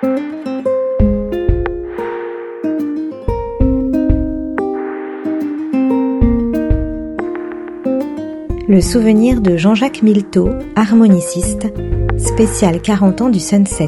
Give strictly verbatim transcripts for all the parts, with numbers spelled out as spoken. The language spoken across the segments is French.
Le souvenir de Jean-Jacques Milteau, harmoniciste, spécial quarante ans du Sunset.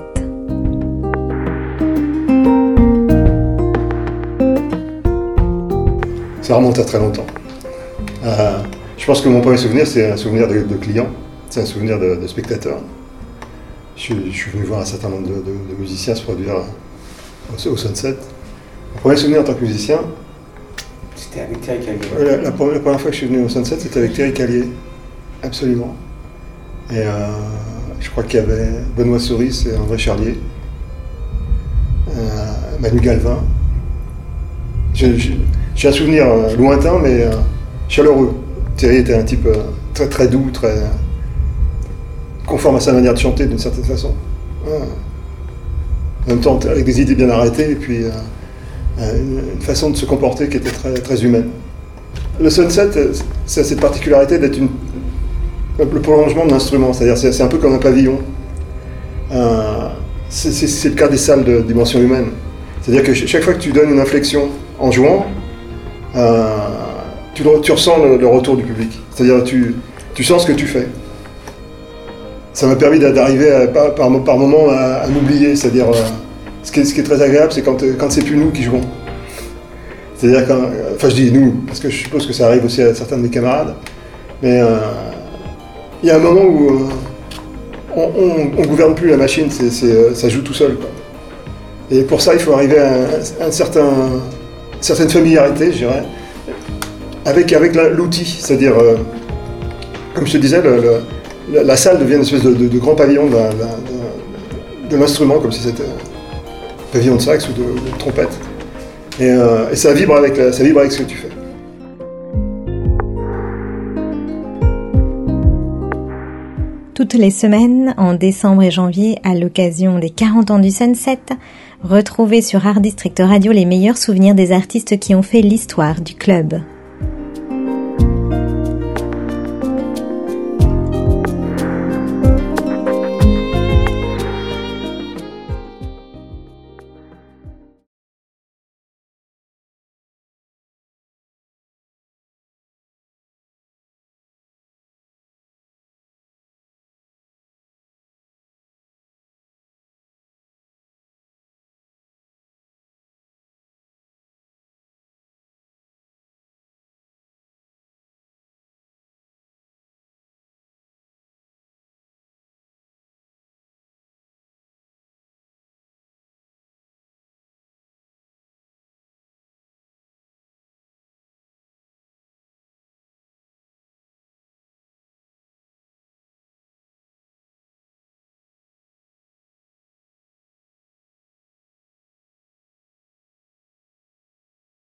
Ça remonte à très longtemps. Euh, je pense que mon premier souvenir, c'est un souvenir de, de client, c'est un souvenir de, de spectateur. Je, je suis venu voir un certain nombre de, de, de musiciens se produire au, au Sunset. Mon premier souvenir en tant que musicien, c'était avec Thierry Callier. La, la, la première fois que je suis venu au Sunset, c'était avec Thierry Callier, absolument. Et euh, je crois qu'il y avait Benoît Souris et André Charlier, euh, Manu Galvin. Je, je, j'ai un souvenir euh, lointain, mais euh, chaleureux. Thierry était un type euh, très très doux, très conforme à sa manière de chanter d'une certaine façon. Ouais. En même temps, avec des idées bien arrêtées, et puis euh, une, une façon de se comporter qui était très, très humaine. Le Sunset, c'est cette particularité d'être une, le prolongement de l'instrument, c'est-à-dire c'est, c'est un peu comme un pavillon. Euh, c'est, c'est, c'est le cas des salles de dimension humaine. C'est-à-dire que chaque fois que tu donnes une inflexion en jouant, euh, tu, tu ressens le, le retour du public. C'est-à-dire tu, tu sens ce que tu fais. Ça m'a permis d'arriver à, par, par, par moments à, à m'oublier. C'est-à-dire, euh, ce, qui est, ce qui est très agréable, c'est quand, quand c'est plus nous qui jouons. C'est-à-dire quand, enfin je dis nous, parce que je suppose que ça arrive aussi à certains de mes camarades, mais euh, il y a un moment où euh, on ne gouverne plus la machine, c'est, c'est, ça joue tout seul, quoi. Et pour ça, il faut arriver à un, un certain, une certaine familiarité, je dirais, avec, avec la, l'outil. C'est-à-dire, euh, comme je te disais, le, le, la, la salle devient une espèce de, de, de grand pavillon de, la, de, de l'instrument, comme si c'était un pavillon de sax ou de, de trompette. Et, euh, et ça vibre avec la, ça vibre avec ce que tu fais. Toutes les semaines, en décembre et janvier, à l'occasion des quarante ans du Sunset, retrouvez sur Art District Radio les meilleurs souvenirs des artistes qui ont fait l'histoire du club.